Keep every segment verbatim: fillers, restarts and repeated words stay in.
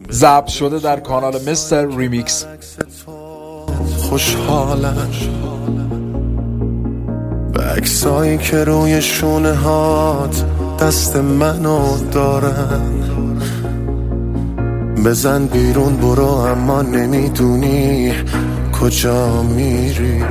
ضبط شده در کانال مستر ریمیکس. خوشحالم به عکسایی که روی شونه هات دست منو دارن. بزن بیرون برو اما نمیدونی کجا میری.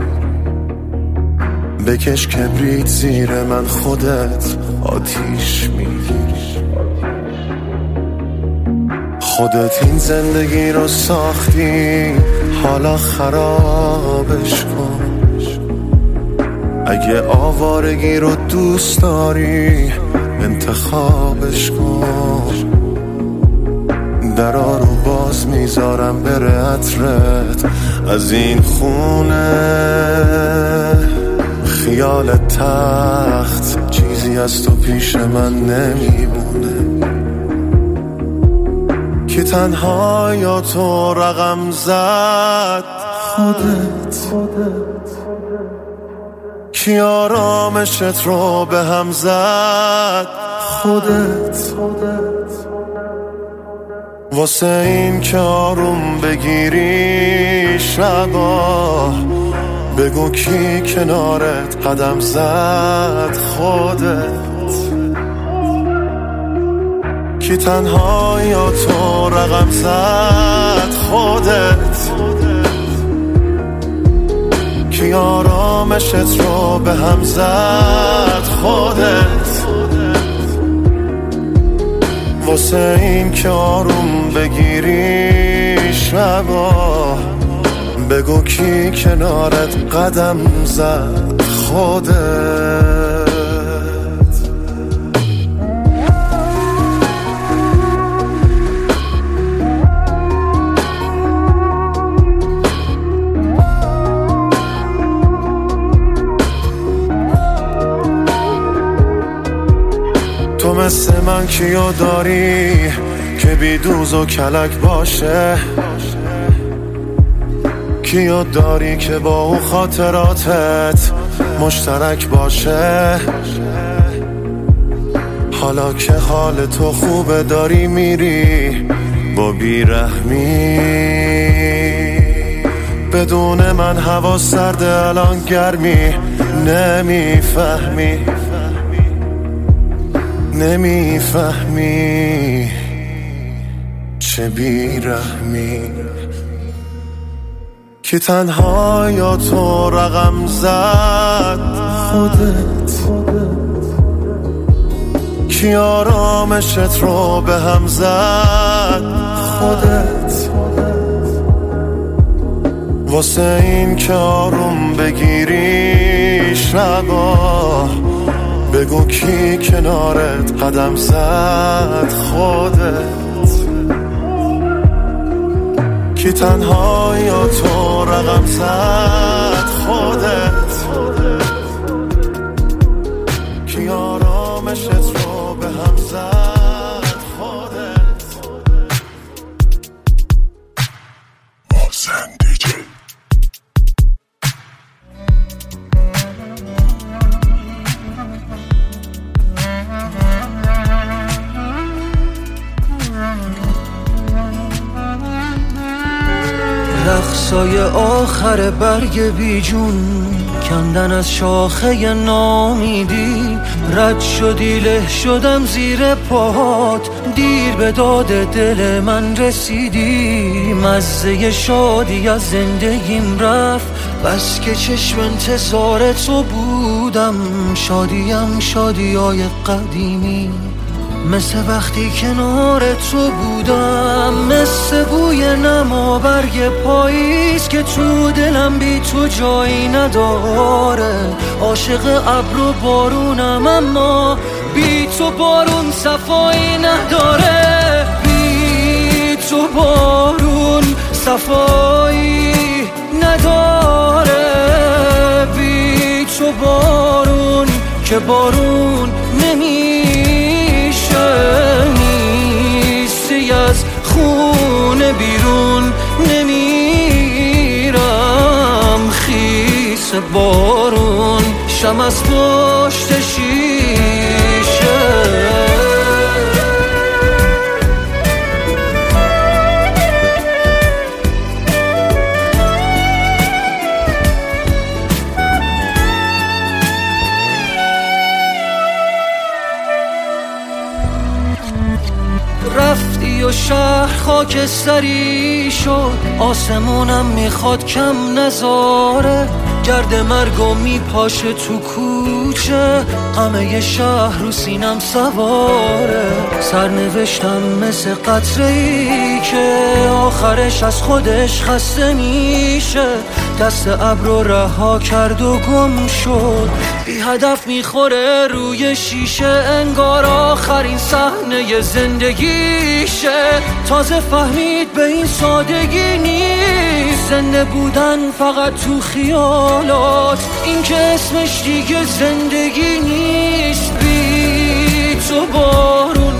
بکش کبریت زیر من خودت آتیش میگیری. خودت این زندگی رو ساختی حالا خرابش کن. اگه آوارگی رو دوست داری انتخابش کن. درا رو باز میذارم بره عطرت از این خونه. خیال تخت چیزی از تو پیش من نمیمونه. کی تنها یا تو رقم زد خودت. کی آرامشت رو به هم زد خودت. واسه این که آروم بگیری شبا بگو کی کنارت قدم زد خودت. کی تنها یا تو رقم زد خودت. کی آرامشت رو به هم زد خودت. واسه این که آروم بگیری شبا بگو کی کنارت قدم زد خودت. تو مثل من کیو داری که بی دوز و کلک باشه؟ کیو داری که با او خاطراتت مشترک باشه؟ حالا که حال تو خوبه داری میری با بیرحمی. بدون من هوا سرده الان گرمی. نمیفهمی نمیفهمی چه بیرحمی. کی تنها یا تو رقم زد خودت. کی آرامشت رو به هم زد خودت. واسه این که آروم بگیری شبا بگو کی کنارت قدم زد خودت. کی تنها یا تو رقم زد خودت. کی آرامشت رو به هم زد خودت. آسن دیجی. رقصای آخر برگ بیجون کندن از شاخه نامیدی. رد شدی له شدم زیر پاهات. دیر به داد دل من رسیدی. مزه شادی از زندگیم رفت بس که چشم انتظار تو بودم. شادیم شادیای قدیمی مثل وقتی کنار تو بودم. مثل بوی نما برگ پاییز که تو دلم بی تو جایی نداره. عاشق ابر و بارونم اما بی تو بارون صفایی نداره. بی تو بارون صفایی نداره. بی تو بارون که بارون نیستی از خونه بیرون نمیرم. خیس بارون شم از پشت شیشه. رفتی و شهر خاکستری شد، آسمونم میخواد کم نذاره، گرد مرگو میپاشه تو کوچه، همه شهر رو سینم سواره. سرنوشتم مثل قطره‌ای که آخرش از خودش خسته میشه، دست ابر رو رها کرد و گم شد، بی هدف میخوره روی شیشه، انگار آخرین صحنه زندگیشه. تازه فهمید به این سادگی نیست زنده بودن فقط تو خیالات، این که اسمش دیگه زندگی نیست. بی تو بارون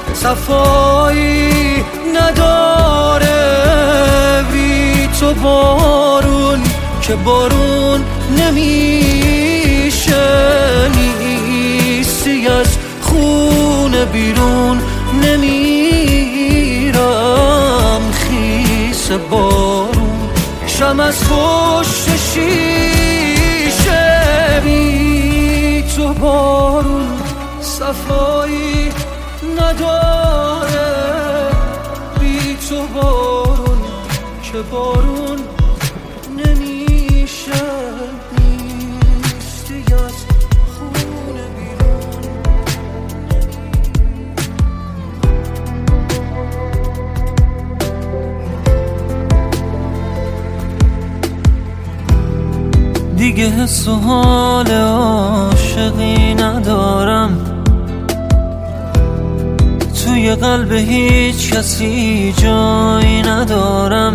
صفایی نداره، بی تو بارون که بارون نمیشه، نیستی از خونه بیرون نمیرم، خیس بارون شم از پشت شیشه. بی تو بارون صفایی نداره، بی تو بارون که بارون نمیشه، نیستی از خونه بیرون. دیگه حس و حال عاشقی ندارم، توی قلب هیچ کسی جایی ندارم،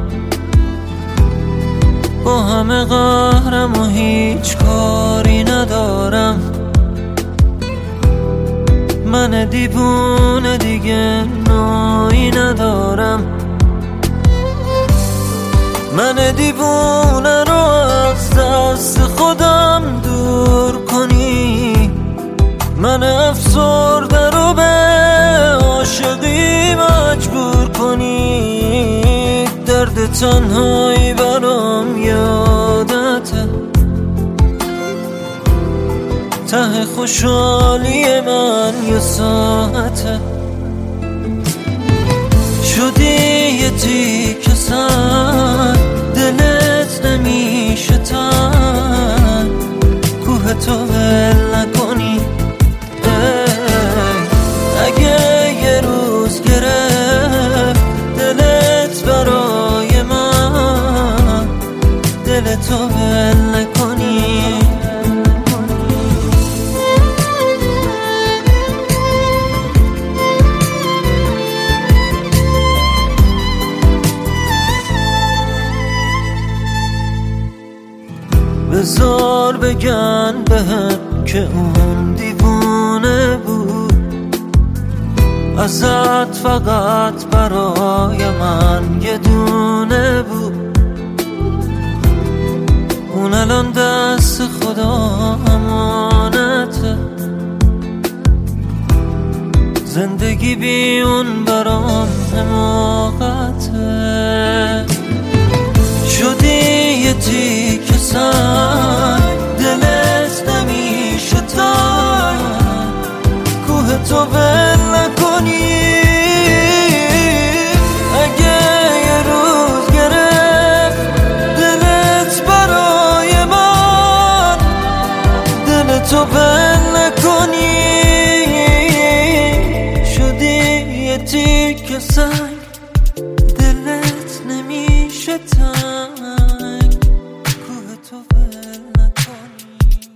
با همه قهرم و هیچ کاری ندارم، من دیوونه دیگه نایی ندارم، من دیوونه رو از دست خودم دور کنی، من افسرده رو به عاشقی مجبور کنی، درد تنهایی برام یادته، ته خوشحالی من یه ساعته، شدی یه تیکه سر دلت نمیشه تن، کوه تو ول نکنی، اگه یه روز گرفت دلت برای من، دلتو ول نکنی. بذار بگن بهم که اون دیوونه بود، ازت فقط برای من یه دونه بود، اون الان دست خدا امانته، زندگی بی اون برام حماقته، شدی یه تیکه سر دلت نمیشه تا کوه تو ول نکنی، اگه یه روز گرفت دلت برای من، دلتو ول نکنی، شدی یه تیکه سنگ دلت نمیشه تنگ، کوه تو ول نکنی.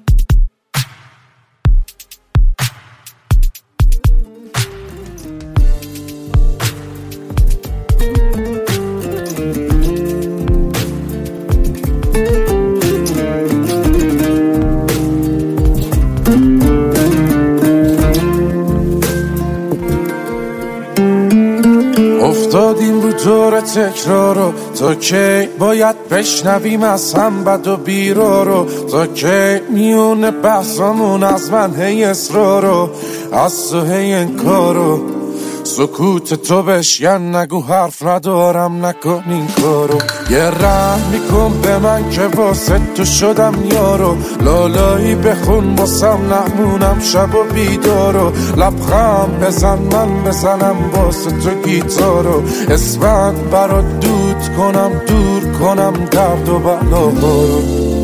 افتادیم رو دور تکرارو، تا کی باید بشنویم از هم بد و بیرارو، تا کی میونه بحثامون از من هی اصرارو، از تو هی انکارو، سکوت تو بشکن نگو حرف ندارم نکن این کارو یه رحم میکن به من که واسه تو شدم یارو لالایی بخون واسم نمونم شب و بیدارو لبخند بزن من بزنم واسه تو گیتارو اسمت برات دود کنم دور کنم درد و بلا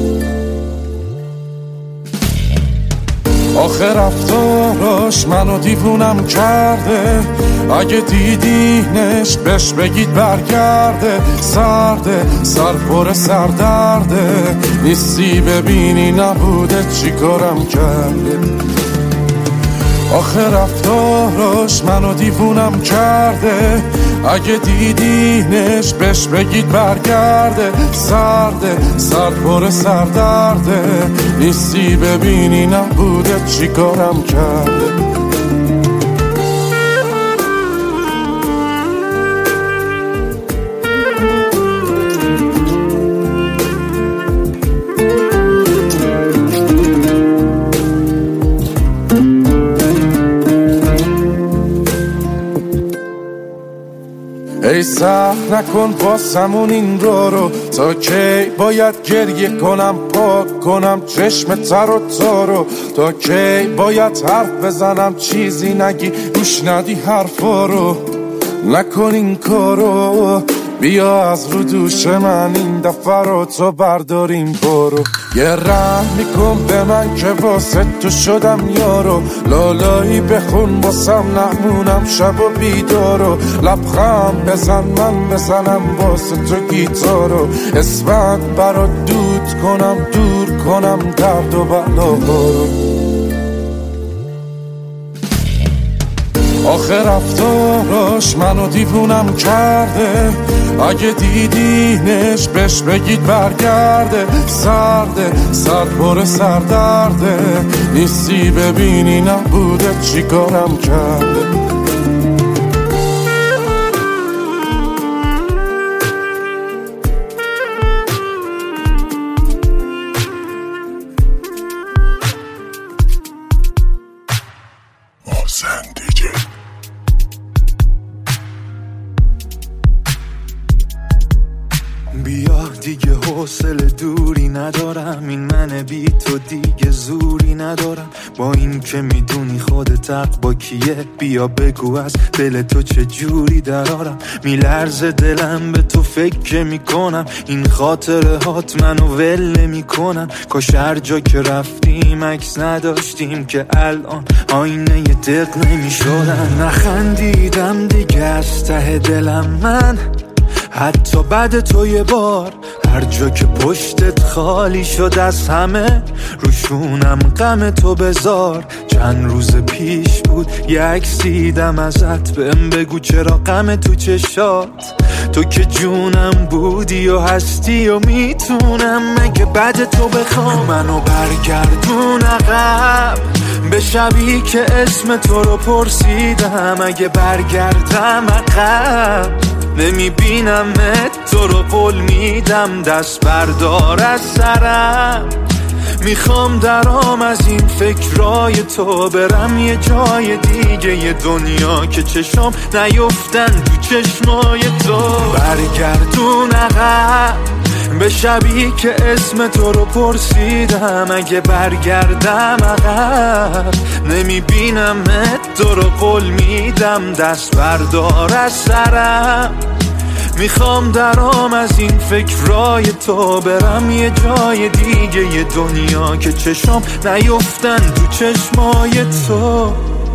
آخه رفتاراش منو دیوونم کرده اگه دیدینش بهش بگید برگرده سرده سر پر سردرده نیستی ببینی نبوده چی کارم کرده آخه رفتاراش منو دیوونم کرده اگه دیدینش بهش بگید برگرده سرده سر پر سردرده نیستی ببینی نبوده چی کارم کرده ای سخت نکن واسمون این رو رو تا کی باید گریه کنم پاک کنم چشم تر و تارو تا کی باید حرف بزنم چیزی نگی گوش ندی حرفا رو نکن این کارو بیا از رو دوش من این دفعه رو تو برداریم برو یه رحم میکن به من که واسه تو شدم یارو لالایی بخون واسم نمونم شب و بیدارو لبخند بزن من بزنم واسه تو گیتارو اسمت برات دود کنم دور کنم درد و بلا رو آخه رفتاراش منو دیوونم کرده اگه دیدینش بهش بگید برگرده سرده سر پر سردرده نیستی ببینی نبوده چی کارم کرده بیا دیگه حوصله دوری ندارم این من بی تو دیگه زوری ندارم با این که میدونی خودت حق با کیه بیا بگو از دل تو چه جوری درارم میلرزه دلم به تو فکر میکنم این خاطره هات منو ول میکنن کاش هر جا که رفتیم عکس نداشتیم که الان آینه یه دق نمیشدن نخندیدم دیگه از ته دلم من حتی بعد تو یه بار هر جا که پشتت خالی شد از همه روشونم غم تو بذار چند روز پیش بود یه عکس دیدم ازت بهم بگو چرا غم تو چشات تو که جونم بودی و هستی و میتونم مگه بعد تو بخوام منو برگردون عقب به شبی که اسم تو رو پرسیدم اگه برگردم عقب نمیبینمت تو رو قول میدم دست بردار از سرم میخوام درام از این فکرای تو برم یه جای دیگه یه دنیا که چشم نیفتن تو چشمای تو برگردون عقب به شبی که اسم تو رو پرسیدم اگه برگردم عقب نمیبینمت تو رو قول میدم دست بردار از سرم میخوام درام از این فکرای تو برم یه جای دیگه یه دنیا که چشم نیفتن تو چشمای تو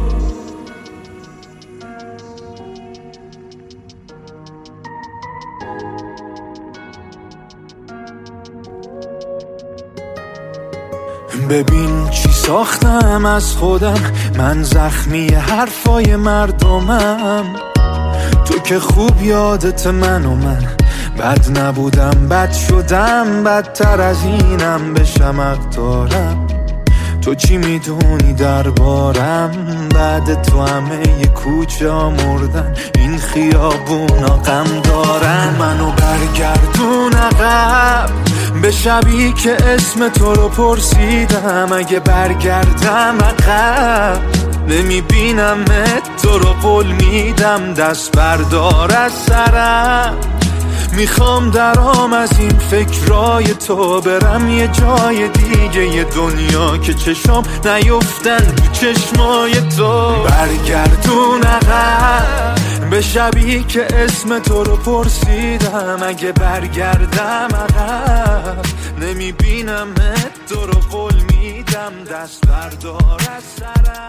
ببین چی ساختم از خودم من زخمی حرفای مردمم تو که خوب یادت من و من بد نبودم بد شدم بدتر از اینم بشم اقدارم تو چی میدونی دربارم بعد تو همه ی کوچه ها مردن این خیابونا غم دارن منو برگردون عقب به شبی که اسم تو رو پرسیدم اگه برگردم عقب نمیبینمت تو رو قول میدم دست بردار از سرم. میخوام درام از این فکرای تو برم یه جای دیگه، یه دنیا که چشم نیفتن تو چشمای تو. برگردون عقب به شبی که اسم تو رو پرسیدم، اگه برگردم عقب نمیبینمت تو رو قول میدم دست بردار از سرم.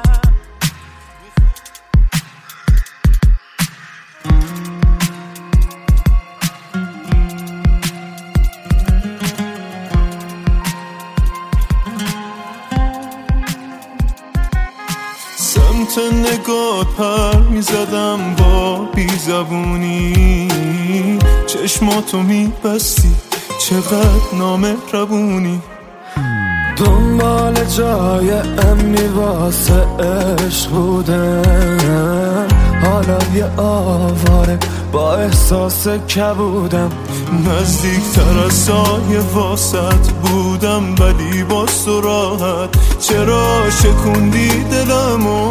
سمت نگات پر میزدم با بیزبونی، چشماتو میبستی چقدر نامهربونی. دنبال جای امنی واسه عشق بودم، حالا یه آواره با احساس کبودم. نزدیکتر از سایه واسط بودم ولی با تو راحت. چرا شکوندی دلمو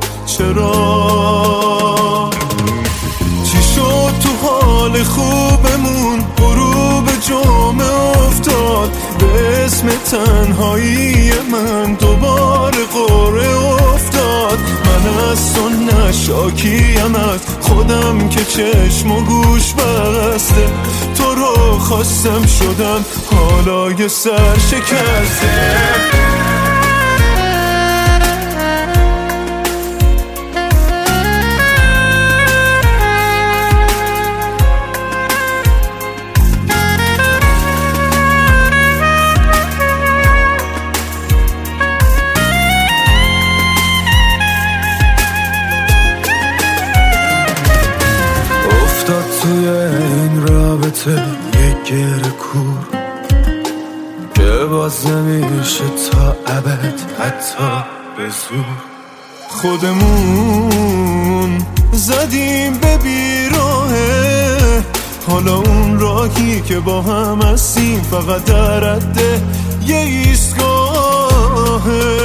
چرا؟ چی شد تو حال خوبمون غروب جمعه افتاد؟ به اسم تنهایی من دوباره قره افتاد. من از تو نشاکیم از خودم که چشم و گوش بسته، تو رو خواستم شدم حالا یه سر شکسته. توی این رابطه یک گره کور که باز نمیشه تا ابد حتی به زور. خودمون زدیم به بیراهه، حالا اون راهی که با هم هستیم فقط در رده یه ایستگاهه.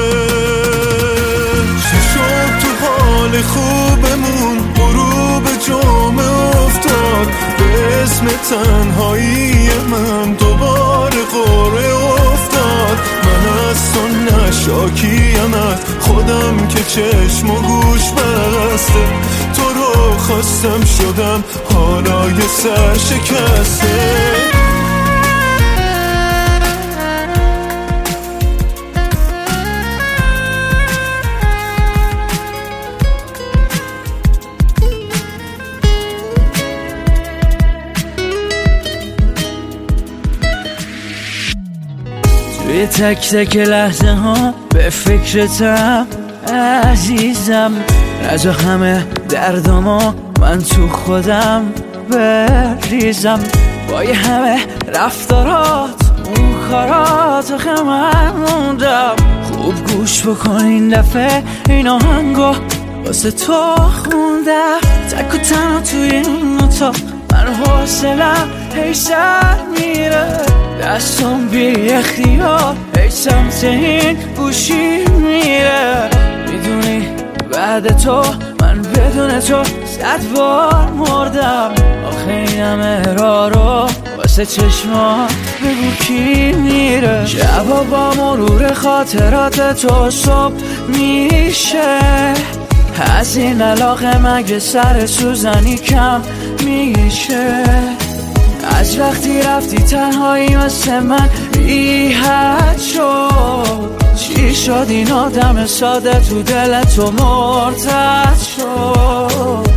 چی شد تو حال خوبمون غروب جمعه افتاد؟ به اسم تنهایی من دوباره قره افتاد. من از تو نشاکیم از خودم که چشم و گوش بسته، تو رو خواستم شدم حالا یه سر شکسته. توی تک تک لحظه ها به فکرتم عزیزم، از همه دردما من تو خودم بریزم. با یه همه رفتارات اون کارات آخه من موندم. خوب گوش بکن این دفعه این آهنگو واسه تو خوندم. تک و تنها توی این اتاق من حوصلم هی سر میره، دستم بی اختیار ای سمت این گوشی میره. میدونی بعد تو من بدون تو صد بار مردم. آخه این همه راه رو واسه چشمات بگو کی میره. شبا با مرور خاطرات تو صبح میشه، از این علاقه مگه سر سوزنی کم میشه. از وقتی رفتی تنهایی مثل من بی حد شد. چی شد این آدم ساده تو دل تو مرتد شد؟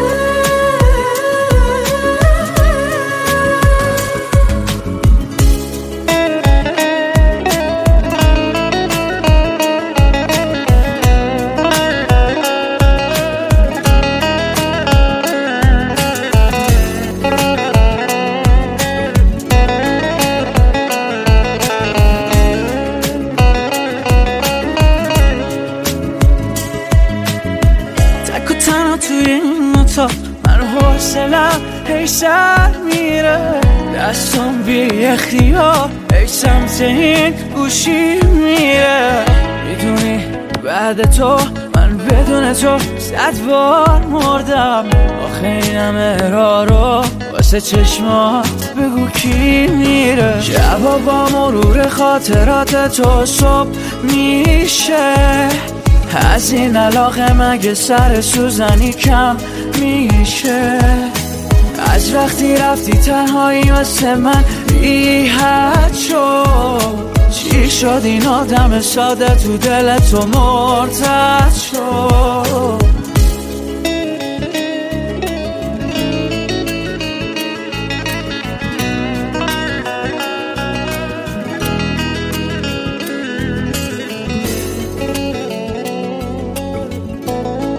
من حوصلم هی سر میره، دستم بی اختیار ای سمت این گوشی میره. میدونی بعد تو من من بدون تو صد بار مردم. آخه اینم ارارو واسه چشمات بگو کی میره. شبا با مرور خاطرات تو صبح میشه. از این علاقه مگه سر سوزنی کم میشه. از وقتی رفتی تنهایی واسه من بی‌حد شد. چی شد این آدم ساده تو دل تو مرتد شد.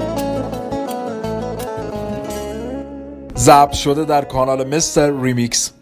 ضبط شده در کانال مستر ریمیکس.